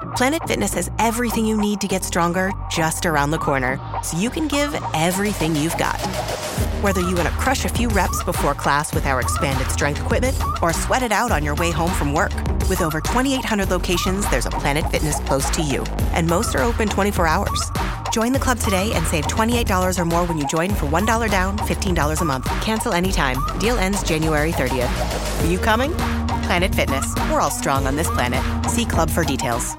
Planet Fitness has everything you need to get stronger just around the corner, so you can give everything you've got. Whether you want to crush a few reps before class with our expanded strength equipment or sweat it out on your way home from work. With over 2,800 locations, there's a Planet Fitness close to you, and most are open 24 hours. Join the club today and save $28 or more when you join for $1 down, $15 a month. Cancel anytime. Deal ends January 30th. Are you coming? Planet Fitness. We're all strong on this planet. See club for details.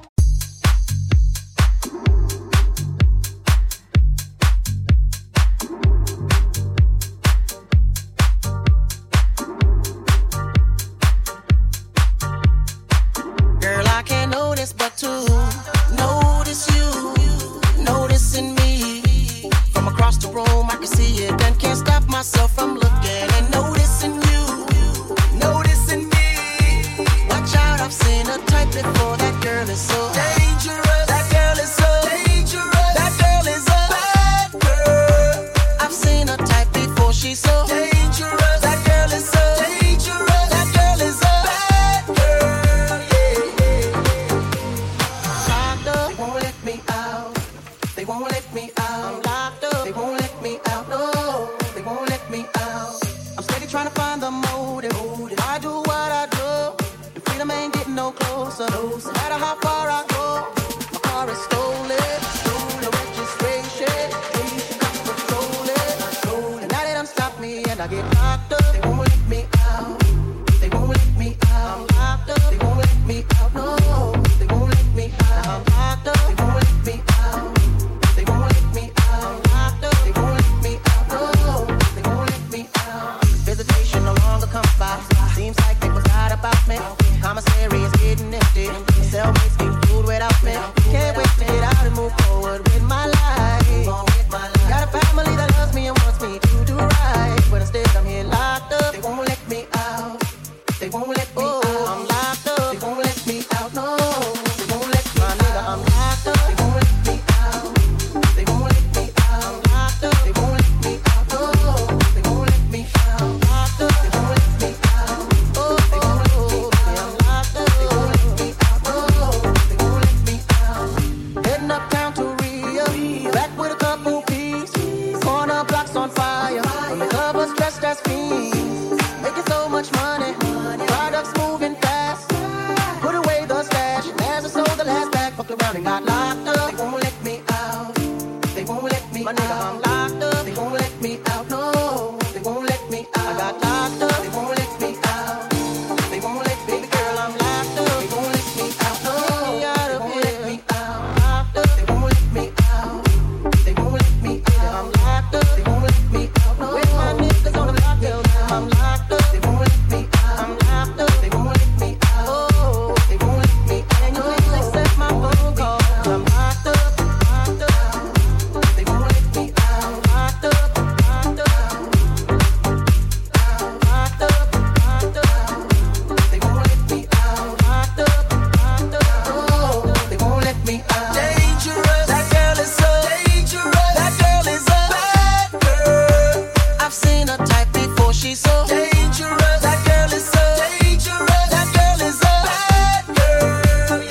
Girl, I can't notice but to notice you. Noticing me from across the room, I can see it and can't stop myself from looking and noticing you, noticing me. Watch out, I've seen a type before. That girl is so dangerous. That girl is so dangerous. That girl is a bad girl. I've seen a type before. She's so dangerous. That girl is so dangerous. That girl is a bad girl. Locked up, they won't let me out. They won't let me out. I'm locked up. They won't let me out. No, they won't let me out. I'm steady trying to find the motive. I do what I do, and freedom ain't getting no closer. No matter how far I go, my car is stolen. No registration. Cops patrol it. And now they done stop me, and I get locked up. They won't let me out. They won't let me out. I'm locked up. They won't let me out. No, they won't let me out. I'm locked up. They won't let me out. They won't let me out. I'm locked up. They won't let me out. No, they won't let me out. Visitation no longer comes by. Seems like they forgot about me. Commissary is getting empty. Cellmates get food without me. Can't wait to get out and move forward with my life. Got a family that loves me and wants me to do right, but instead I'm here locked up. They won't let me out. They won't let me out. I'm locked up. They won't let me out. No, they won't let me out. I'm locked up. They won't let me out. They won't let me out. I'm locked up. They won't let me out. No, they won't let me out. I'm locked up. They won't let me out. Oh, they won't let me out. I'm locked up. They won't let me out. No, they won't let me out. Heading uptown to Rio, back with a couple peas. Corner blocks on fire. Undercover dressed as fiends. Making so much money. Products moving fast. Put away the stash. And as I sold the last bag, fucked around and got locked up. They won't let me out. They won't let me out. My nigga, I'm locked up. They won't let me out. No, they won't let me out. I got locked up. They won't let me out. They won't let me, girl, I'm locked up. They won't let me out. No, they won't let me out. Locked up. They won't let me out. They won't let me out. I'm locked up. They won't let me out. No, with my niggas on the lockdown. I'm locked up. They won't let me out. I'm locked up. They won't let me out. Oh, they won't let me out. And you please accept my phone call. I'm locked up. Locked up. They won't let me out. Locked up. Locked up. Locked up. Locked up. They won't let me out. Locked up. Locked up. Oh, they won't let me out. Dangerous. That girl is so dangerous. That girl is a bad girl. I've seen her type before. She's so dangerous. That girl is so dangerous. That girl is a bad girl.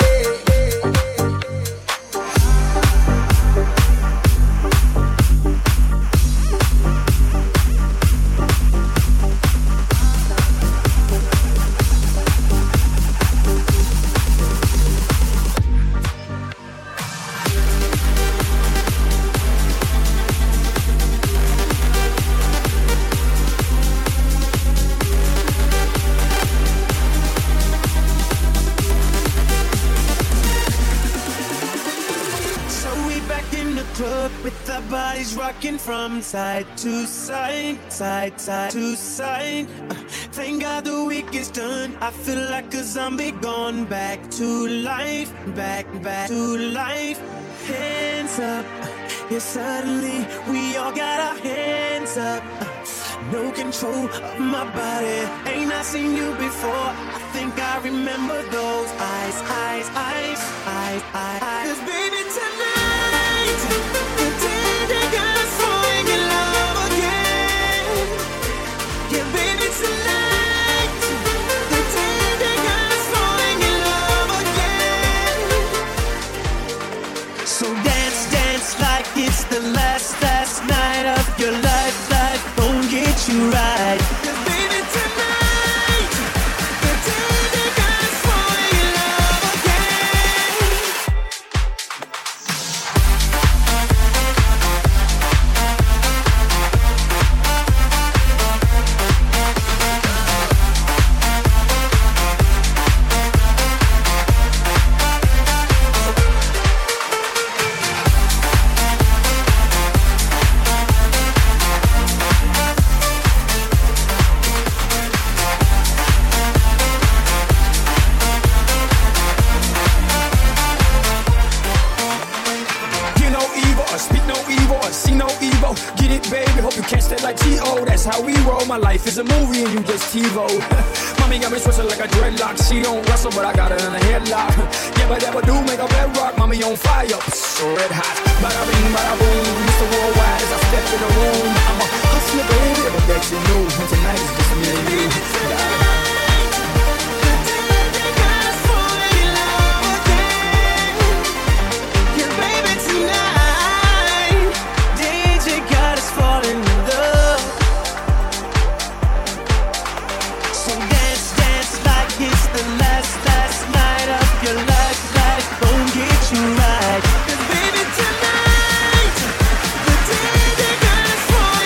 So we back in the club with our bodies rocking from side to side, side, side to side. Thank God the week is done. I feel like a zombie gone back to life, back to life. Hands up, yeah, suddenly we all got our hands up. No control of my body. Ain't I seen you before? I think I remember those eyes, eyes, eyes, eyes, eyes, eyes. 'Cause baby, tonight, the day that got us falling in love again. Yeah, baby, tonight, the day that got us falling in love again. So dance, dance like it's the last night of your life. Life won't get you right. 'Cause baby, tonight, the day that God fall in love again. Get it, baby, hope you catch that like T.O. That's how we roll, my life is a movie and you just TiVo. Mommy got me twisted like a dreadlock. She don't wrestle, but I got her in a headlock. Yeah, but never do make a bedrock. Mommy on fire, so red hot. Bada bing, bada boom, Mr. Worldwide as I step in the room. I'm a hustler, baby, but that you know. And tonight is just me and you. Right. 'Cause baby, tonight, the day that God is for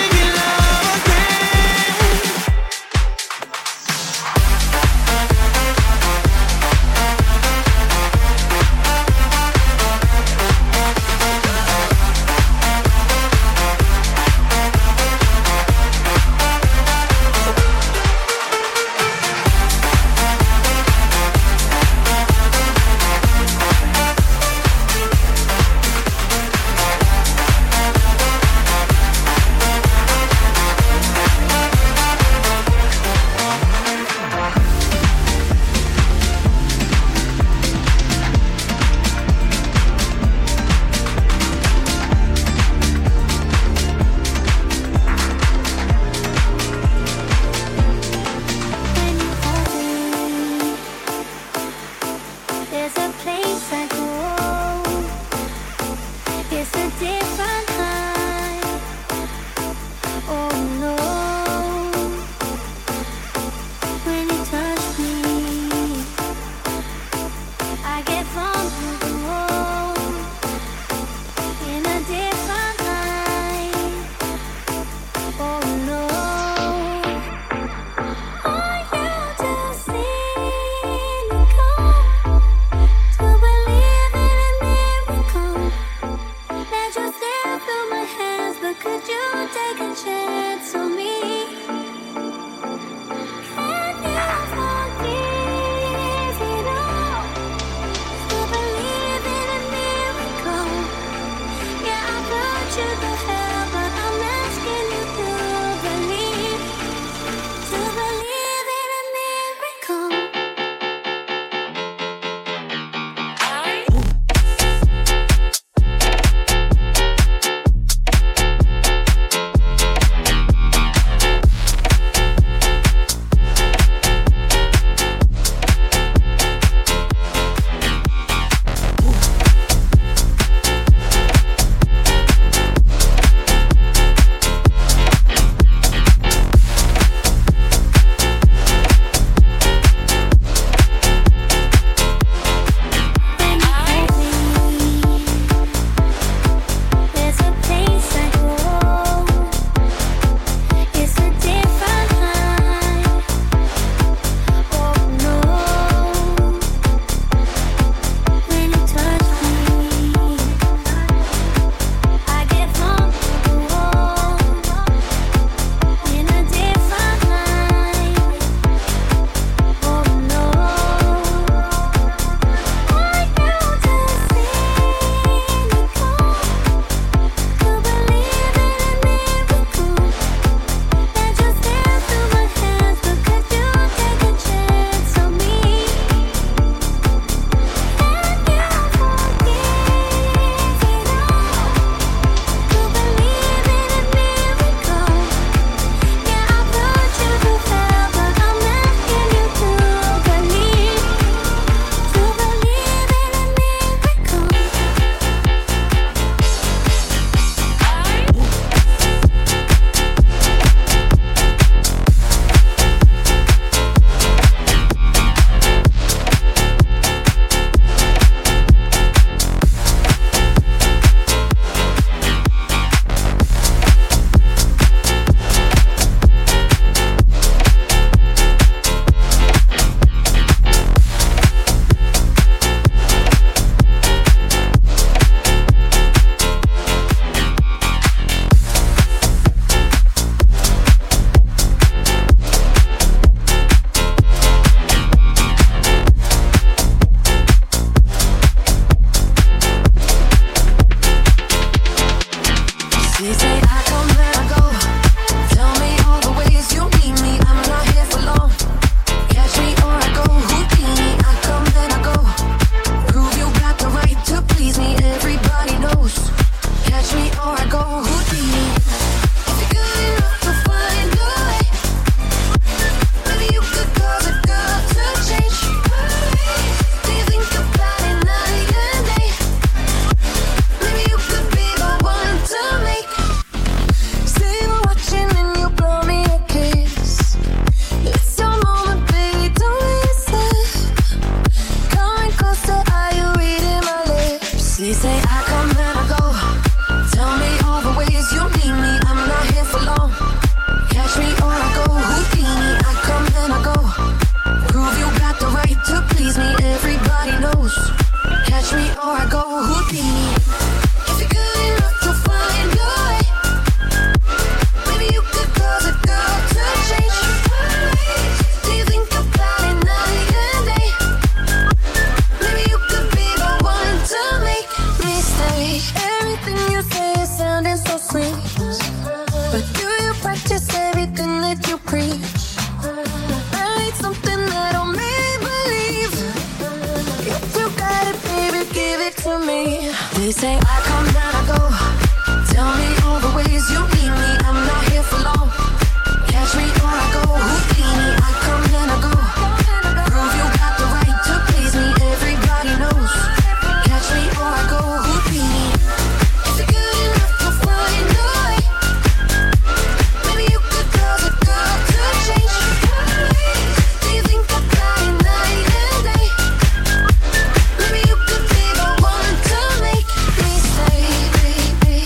I go Houdini. If you're good enough to find your way, maybe you could cause a girl to change. Do you think about it night and day? Maybe you could be the one to make me stay. Everything you say is sounding so sweet, but do you practice everything that you preach? I need something that'll make me believe. If you got it, baby, give it to me. They say I come, then I go. Tell me all the ways you need me. I'm not here for long. Catch me or I go Houdini. I come, then I go. Prove you got the right to please me. Everybody knows. Catch me or I go Houdini. If you're good enough to find a way, maybe you could cause a girl to change. Do you think about it night and day? Maybe you could be the one to make me stay, baby.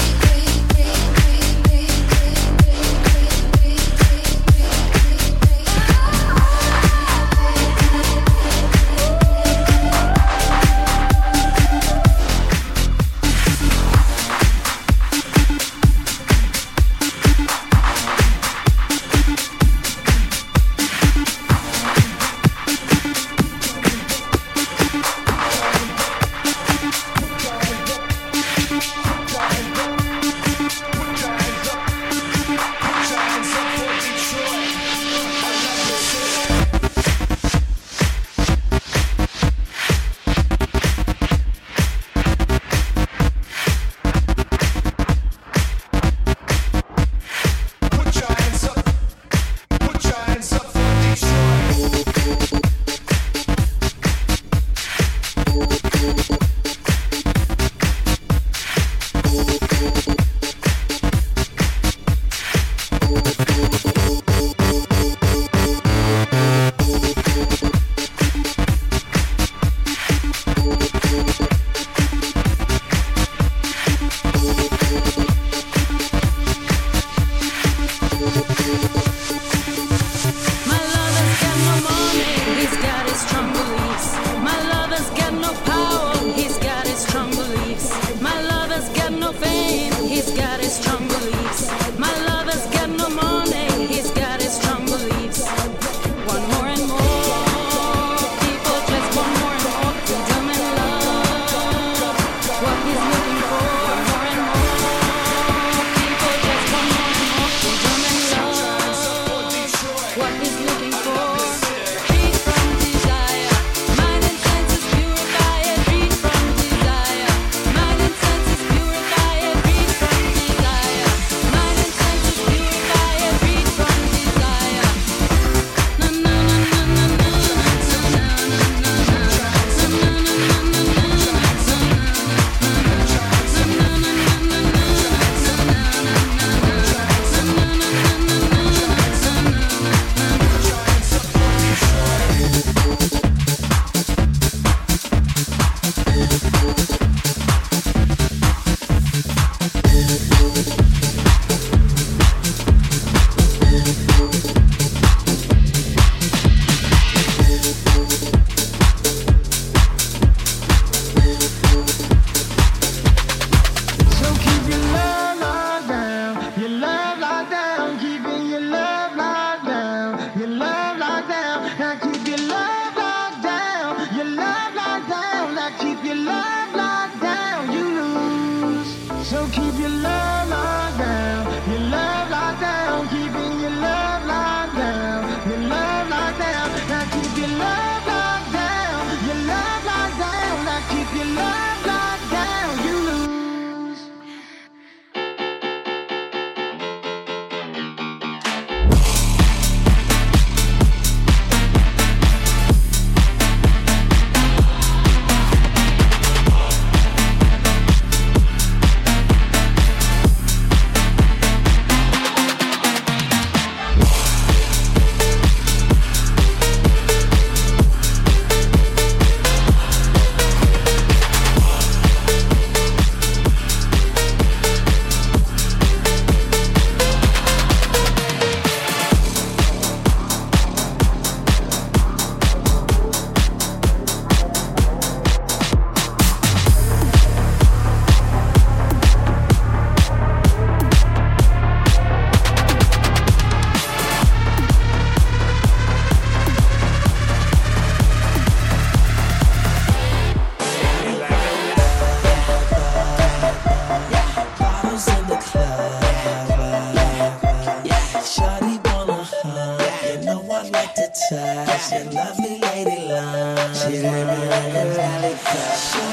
She's living like a valley cat.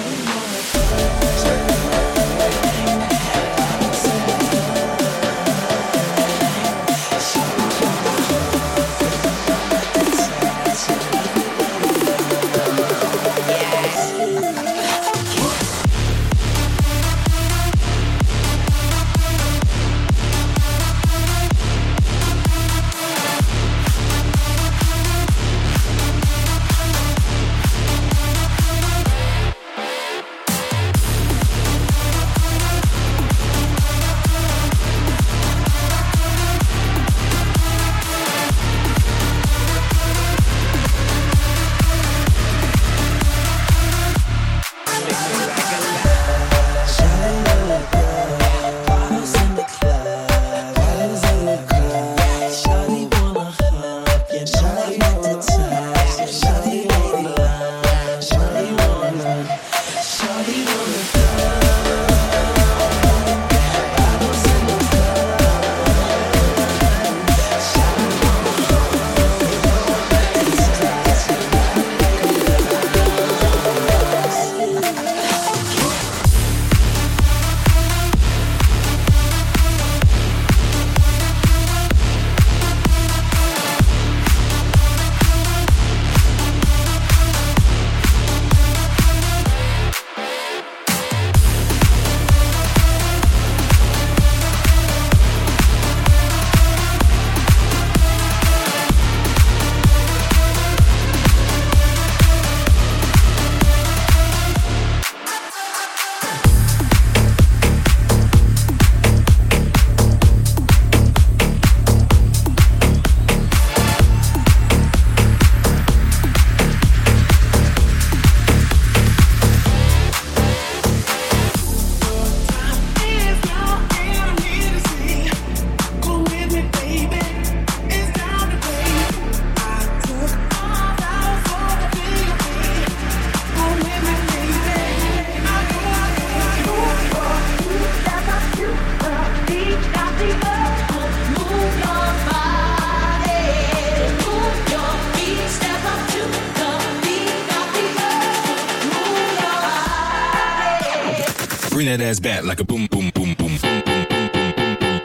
Bring that ass back like a boom, boom, boom, boom, boom, boom, boom, boom, boom, boom, boom,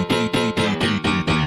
boom,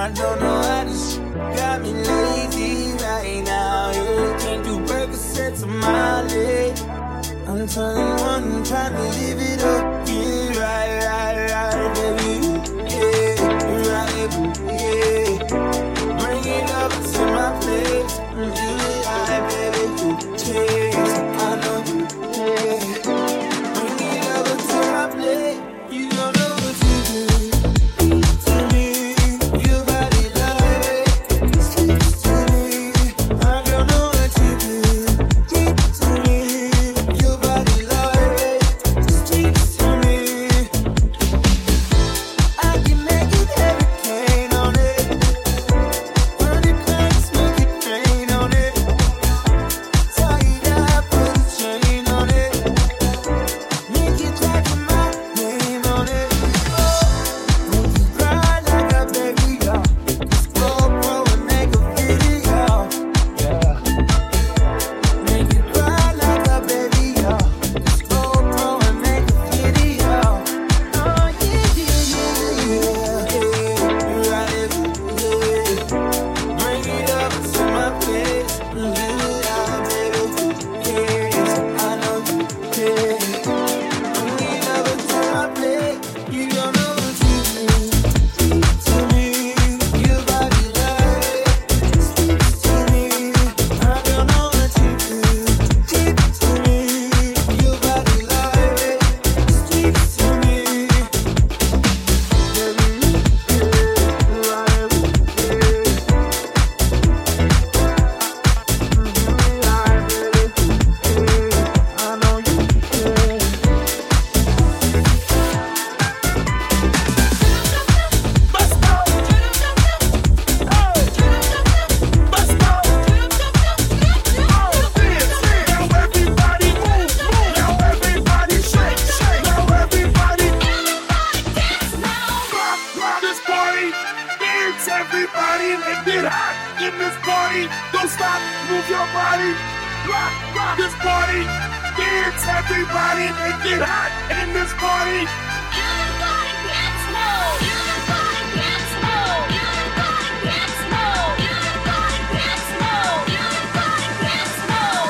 I don't know how this got me lazy right now. You can't do Percocets on my leg. I'm 21, trying to live it up. Yeah, right, baby. Yeah, right, yeah. Bring it up to my place. Do it right, baby. Chase, I know you. Yeah. Bring it up to my place. You don't know what you do to me. Your body like speaks to me. I don't know what you do to me. Your body like speaks to me. I can make it hurricane on it. Burn it back, smoke it, rain on it. Tie it up, put a chain on it. Make it like my name on it. Make you cry like a baby, yeah. Just go pro and make a video, yeah. Make you cry like a baby, yeah. Just go pro and make a video. Oh yeah, right, yeah. Bring it up to my place, do it out, baby. Yeah, I know you care. Bring it up to my place, you don't know what you do to me. Your body like speaks to me. I don't know what you do to me. Your body like speaks to me. I know you care. Everybody, let's get hot in this party. Don't stop, move your body. Rock, rock this party. Dance, everybody, let's get hot in this party. Everybody gets low. Everybody gets low. Everybody gets low. Everybody gets low. Everybody gets low.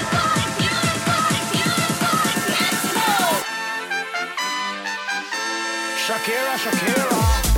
Everybody gets low. Shakira, Shakira.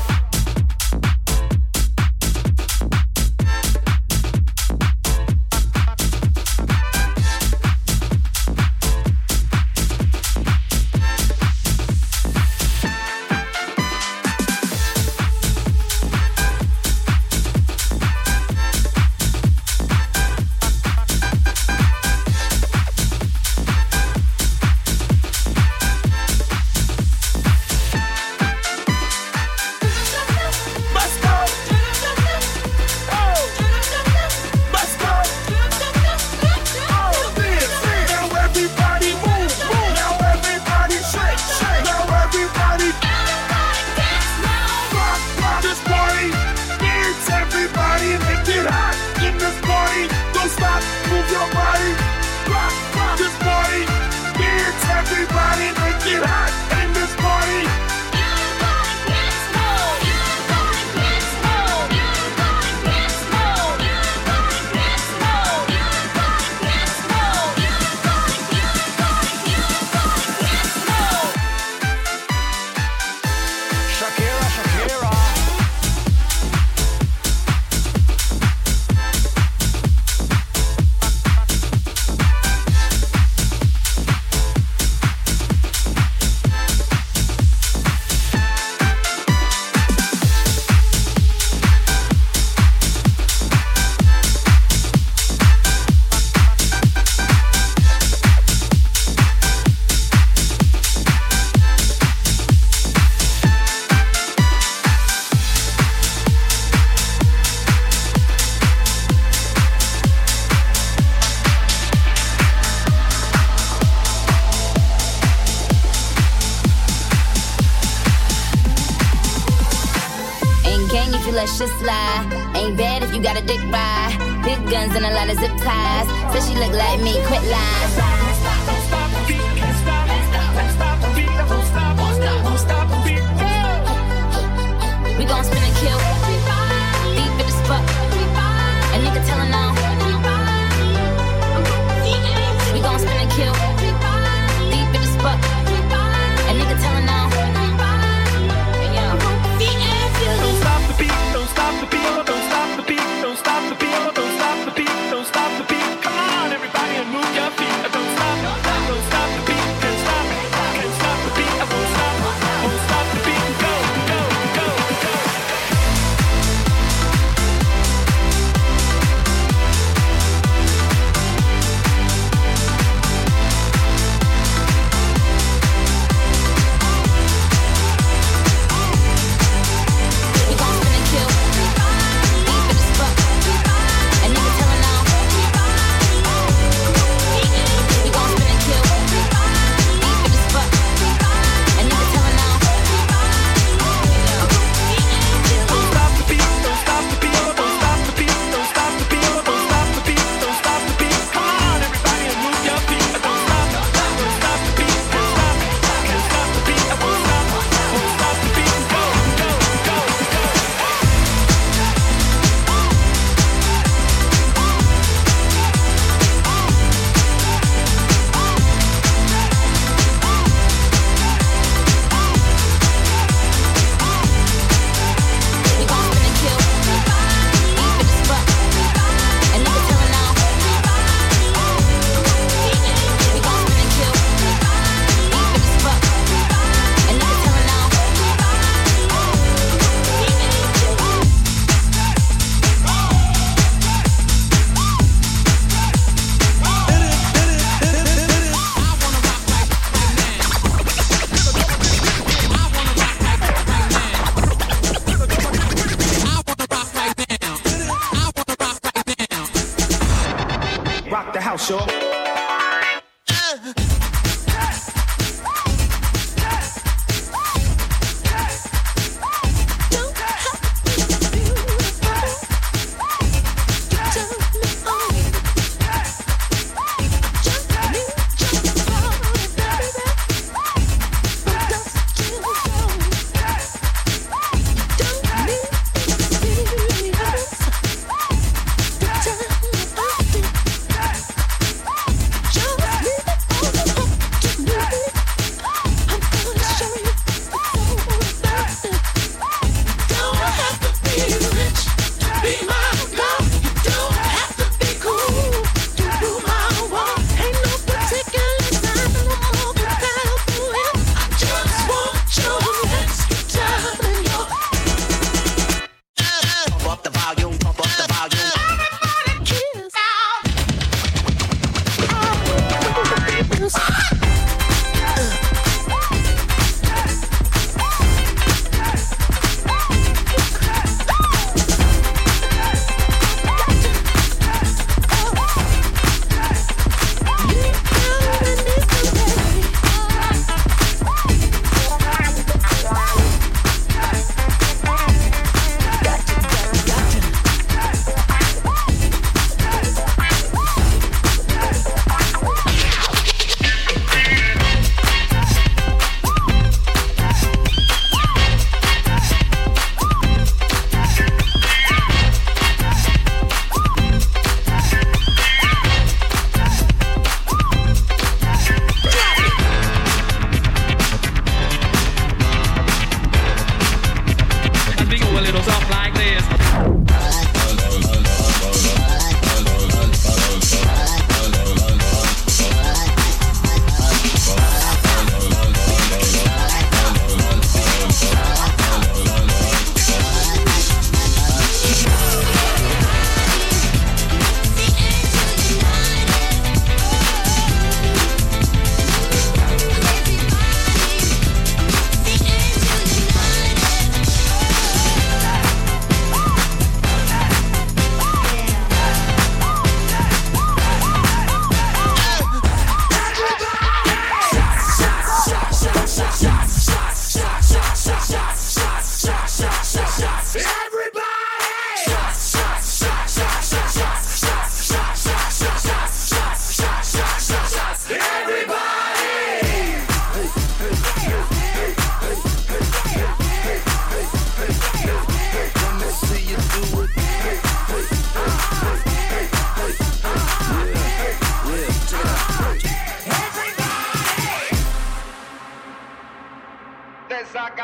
let shit slide. Ain't bad if you got a dick ride. Big guns and a lot of zip ties. Said she look like me, quit lying. We gon' spin and kill.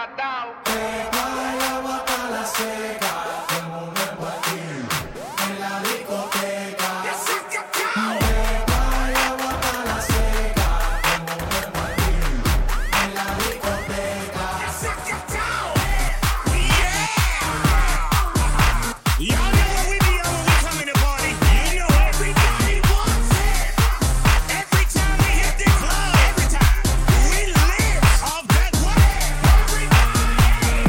arrebatado. Everybody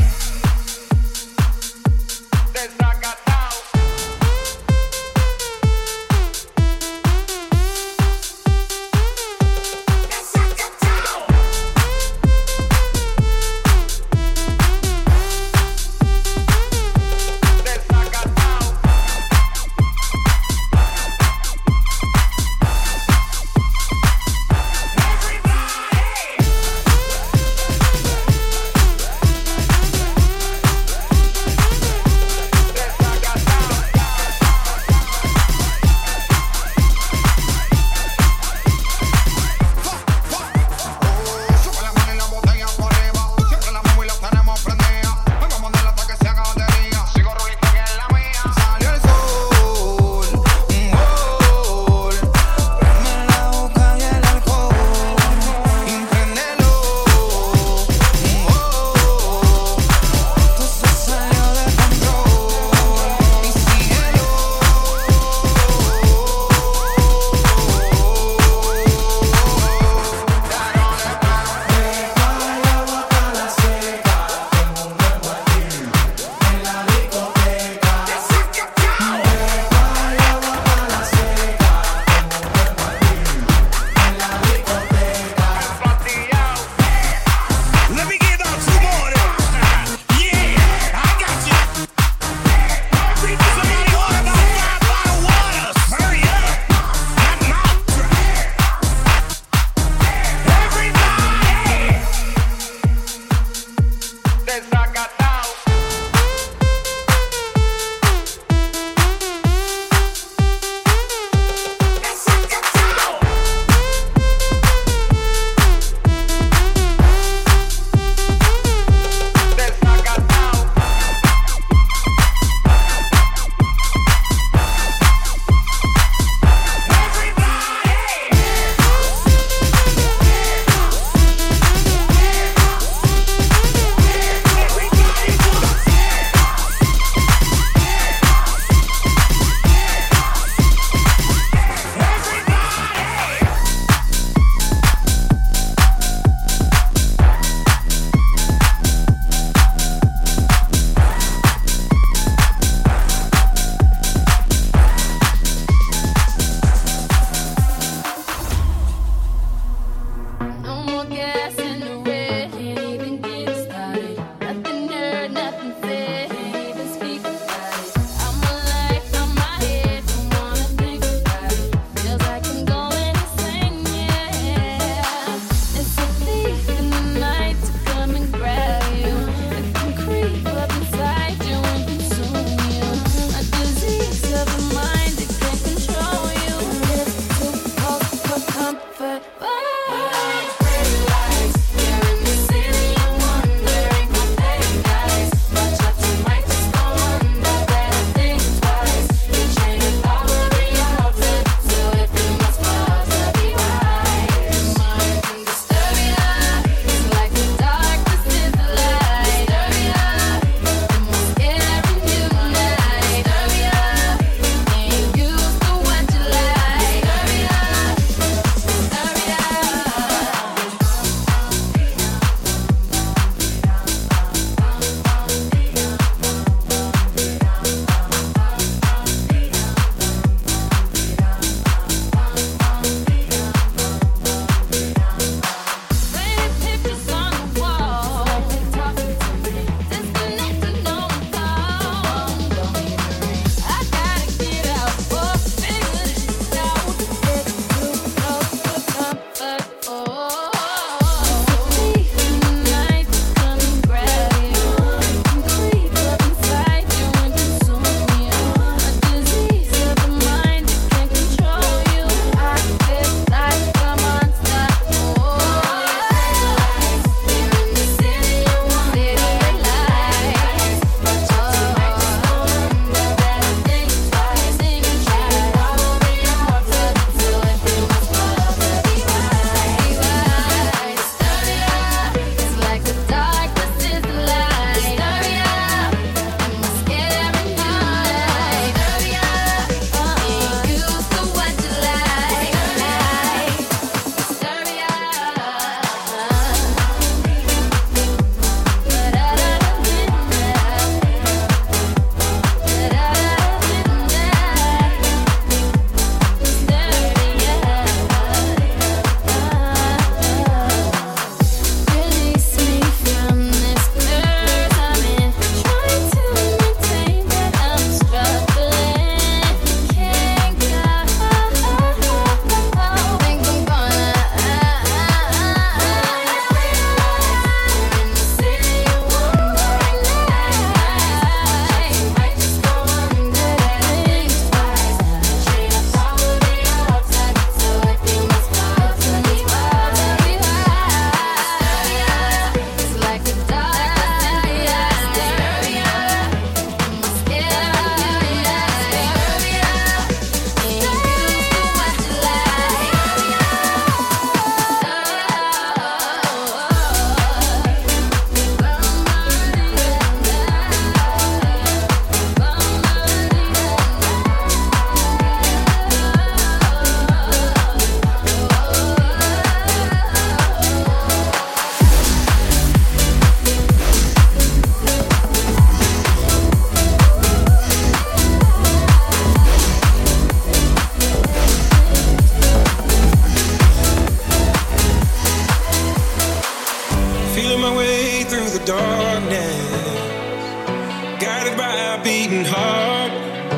my beating heart.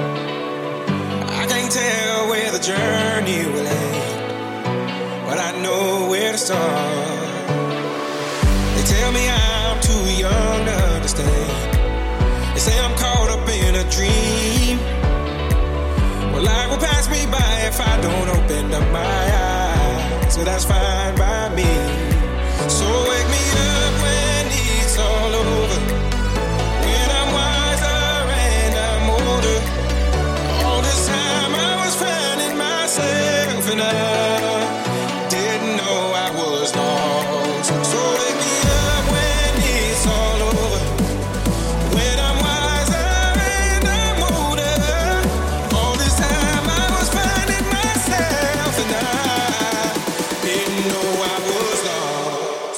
I can't tell where the journey will end, but I know where to start. They tell me I'm too young to understand. They say I'm caught up in a dream. Well, life will pass me by if I don't open up my eyes. So that's fine by me. So wake me up when it's all over, when I'm wiser and I'm older. All this time I was finding myself and I didn't know I was lost. So wake me up when it's all over, when I'm wiser and I'm older. All this time I was finding myself and I didn't know I was lost.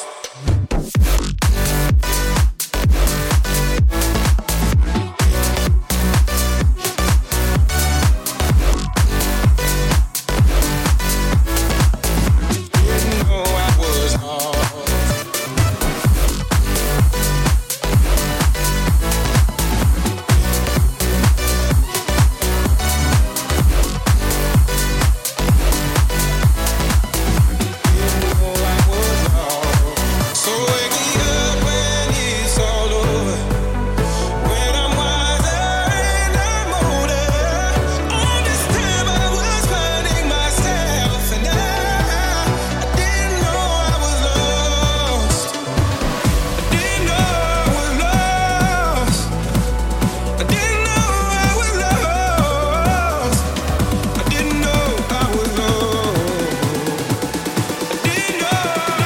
Didn't know I was lost. So wake me up when it's all over, when I'm wiser and I'm older. All this time I was finding myself and I didn't know I was lost. I didn't know I was lost. I didn't know I was lost. I didn't know I was lost. I didn't know.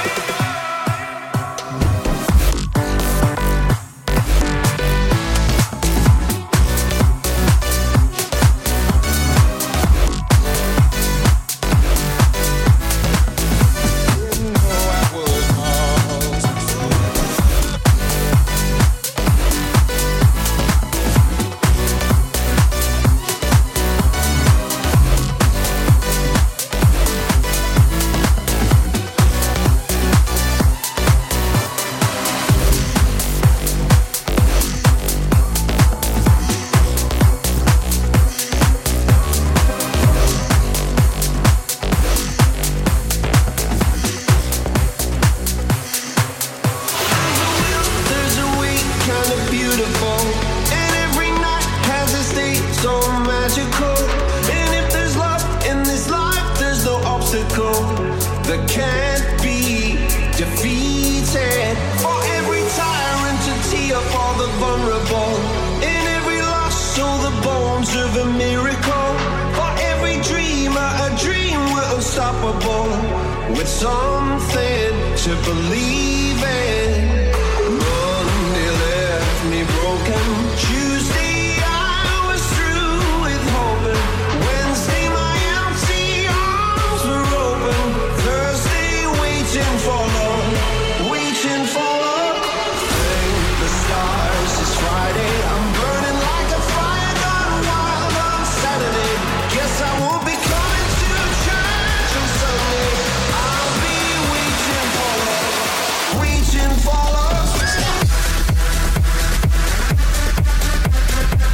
There's a way kind of beautiful, and every night has a state so magical. And if there's love in this life, there's no obstacle that can't be defeated. For every tyrant to tear for the vulnerable, in every loss, all the bones of a miracle. For every dreamer, a dream we're unstoppable, with something to believe in. Monday left me broken. Tuesday I was through with hoping. Wednesday my empty arms were open. Thursday waiting for love, waiting for love. Thank the stars it's Friday. I'm burning like a fire gone wild on Saturday. Guess I won't be coming to church on Sunday. I'll be waiting for love, waiting for love.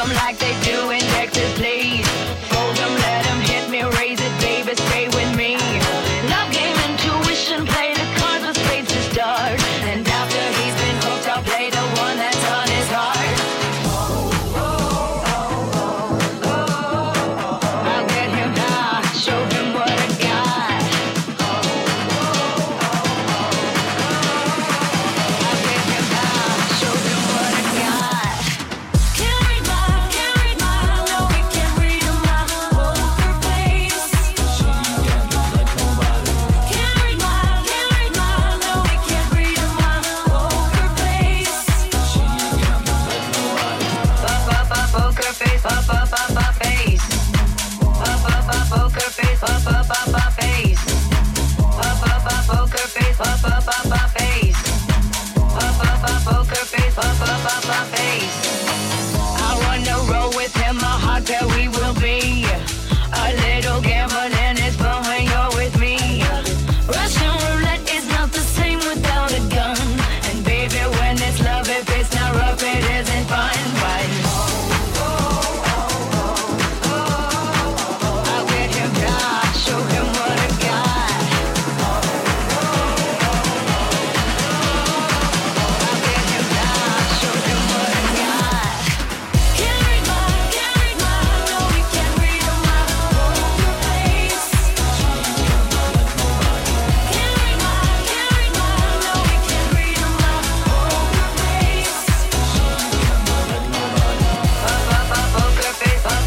'em like they do in Texas, please. Fold 'em, let 'em hit me, raise it, baby, stay with me. Love game, intuition, play the cards with spades to start. And after he's been hooked, I'll play the one that's on his heart. I'll get him high, show him what I got. I'll get him high, show him what I got. Can't read my, no, we can't read my poker face. Can't read my, no, we can't read my poker face. Poker face, face. Poker face, face. Poker face, face. I wanna roll with him, a heart that we will be. A little gambling is fun when you're with me. Russian roulette is not the same without a gun. And baby, when it's love, if it's not rough, it isn't fun. But I'll get him high, show him what I got. I'll get him high, show him what I got. Can't read my, no, we can't read my poker face. Can't read my, no, we can't read my poker face. Poker face, face. Poker face, face.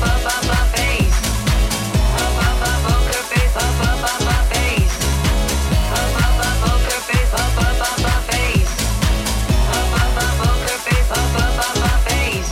Poker face, face.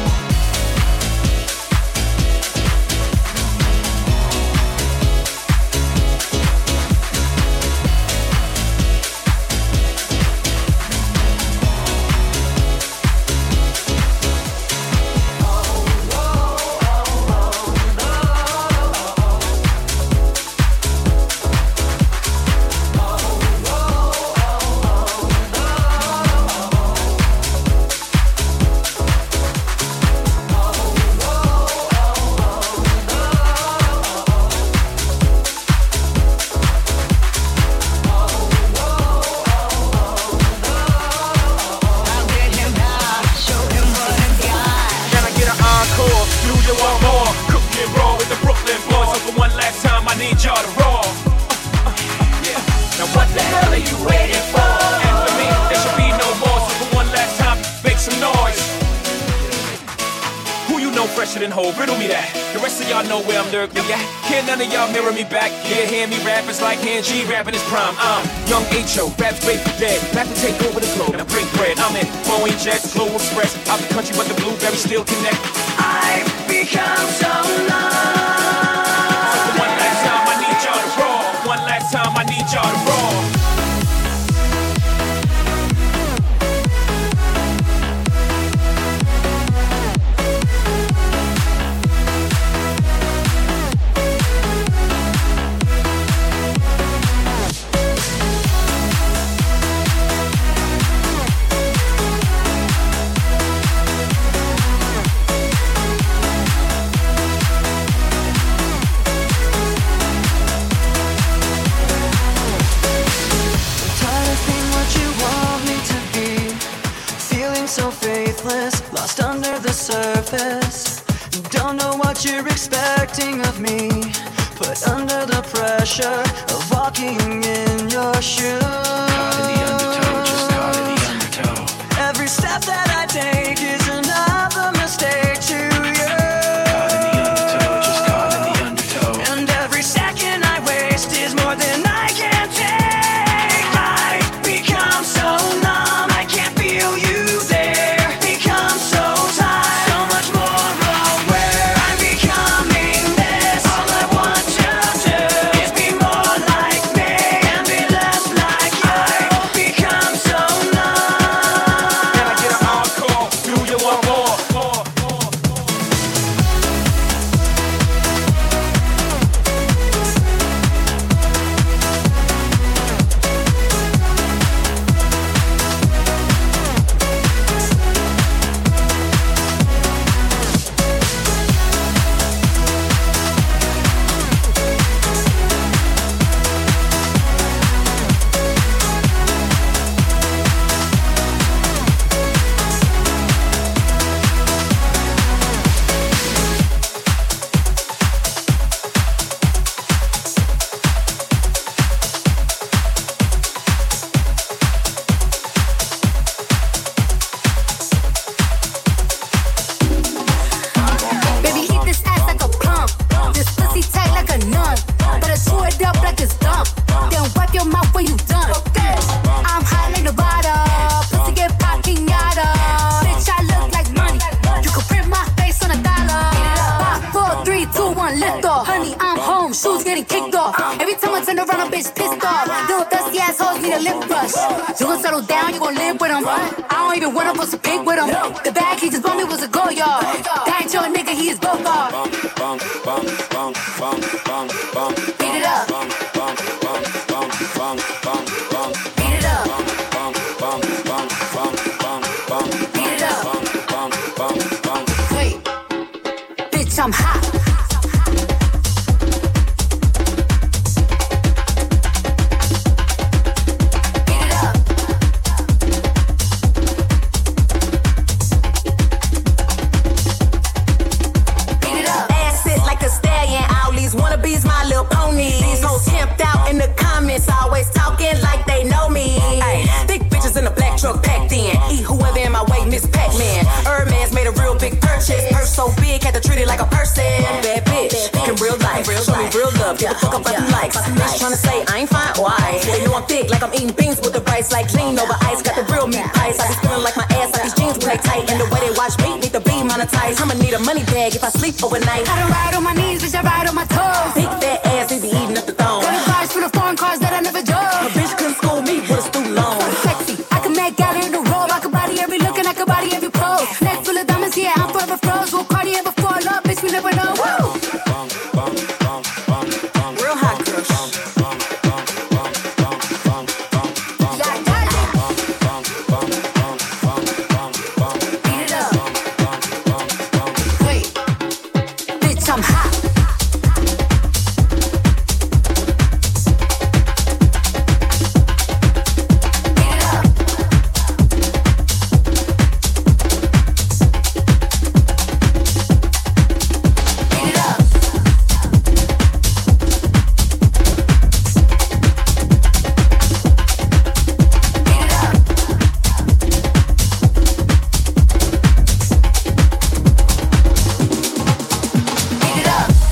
I'll get him high, show him what I got. Can I get an encore? Do you want more? Cook and roll with the Brooklyn boys. So for one last time, I need y'all to roll. Yeah. Now what the hell are you waiting for? And for me, there should be no more. So for one last time, make some noise. Who you know fresher than Ho? Riddle me that. The rest of y'all know where I'm lurking at. Can't none of y'all mirror me back. Yeah, hear me rap, it's like hand G rapping his prime. I'm young H.O., raps great for dead. Back to take over the globe, now break bread. I'm in Boeing Jets, Global Express. Out the country, but the blueberries still connect. I've become so So for one last time, I need y'all to roll. One last time, I need y'all to roll. Tired of being what you want me to be. Feeling so faithless, lost under the surface. Don't know what you're expecting of me. Put under the pressure of walking in your shoes. Caught in the undertow, just caught in the undertow. Every step that I take is another mistake to you. Caught in the undertow, just caught in the undertow. And every second I waste is more than I can take. I've become so numb, I can't feel you there. Become so tired, so much more aware. I'm becoming this. All I want to do is be more like me and be less like you. I've become so numb. Can I get an encore? Do you hoes getting kicked off. Every time I turn around, a bitch pissed off. Little dusty ass hoes need a lip brush. You gon' settle down, you gon' live with him. I don't even wanna post a pic with him. The bag he just bought me was a go yard. That ain't your nigga, he is both off. Beat it up. Beat it up. Beat it up. Wait, bitch, I'm hot. Wannabes, my little pony. These hoes camped out in the comments, always talking like they know me. Ay, thick bitches in a black truck packed in. Eat whoever in my way, Miss Pac-Man. Hermes made a real big purchase. Purse so big, had to treat it like a person. Bad bitch, in real life. Show me real love, get the fuck up about the likes. Bitch tryna say I ain't fine, why? They know I'm thick, like I'm eating beans with the rice. Like clean over ice, got the real meat pies. I be feeling like my ass, like these jeans when they tight. And the way they watch me, need to be monetized. I'ma need a money bag if I sleep overnight. I don't ride on my knees, bitch, I ride on my toes. Big fat ass, they be eating up the thong. Got a prize for the foreign cars that I never drove. A bitch couldn't school me with a student loan. So sexy, I can make out in the robe. I can body every look and I can body every pose. Neck full of diamonds, yeah, I'm forever froze. Will Cardi ever fall up, bitch, we never know. Woo! Real hot crush. Beat it up. Wait, bitch, I'm hot. Beat it up.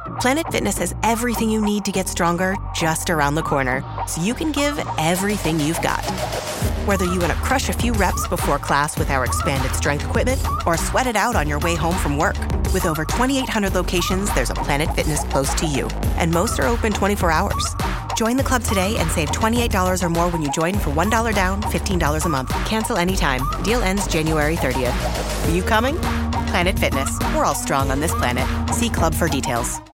Planet Fitness has everything you need to get stronger just around the corner, so you can give everything you've got. Whether you want to crush a few reps before class with our expanded strength equipment or sweat it out on your way home from work, with over 2,800 locations, there's a Planet Fitness close to you, and most are open 24 hours. Join the club today and save $28 or more when you join for $1 down, $15 a month. Cancel anytime. Deal ends January 30th. Are you coming? Planet Fitness. We're all strong on this planet. See club for details.